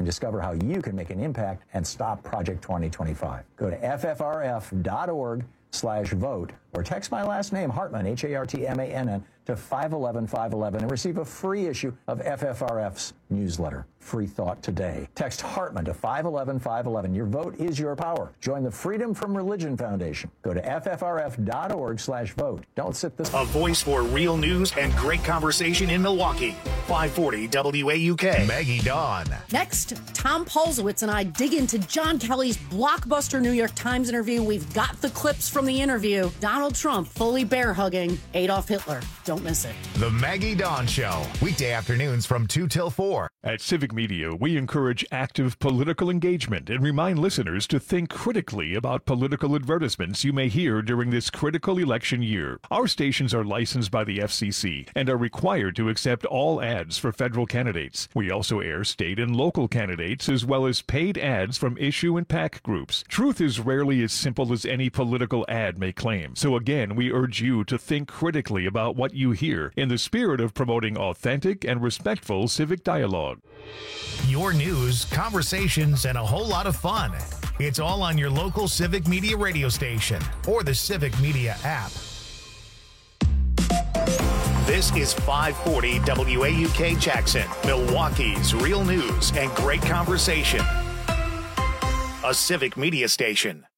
and discover how you can make an impact and stop Project 2025. Go to ffrf.org/vote or text my last name, Hartman, Hartmann, to 511-511 and receive a free issue of FFRF's newsletter, Free Thought Today. Text Hartman to 511-511. Your vote is your power. Join the Freedom from Religion Foundation. Go to ffrf.org/vote. Don't sit this. A voice for real news and great conversation in Milwaukee. 540 WAUK. Maggie Dawn. Next, Tom Paulsowitz and I dig into John Kelly's blockbuster New York Times interview. We've got the clips from the interview. Donald Trump fully bear-hugging Adolf Hitler. Don't miss it. The Maggie Dawn Show. Weekday afternoons from 2 till 4. At Civic Media, we encourage active political engagement and remind listeners to think critically about political advertisements you may hear during this critical election year. Our stations are licensed by the FCC and are required to accept all ads for federal candidates. We also air state and local candidates as well as paid ads from issue and PAC groups. Truth is rarely as simple as any political ad may claim. So again, we urge you to think critically about what you hear in the spirit of promoting authentic and respectful civic dialogue. Your news, conversations, and a whole lot of fun. It's all on your local Civic Media radio station or the Civic Media app. This is 540 WAUK Jackson, Milwaukee's real news and great conversation. A Civic Media station.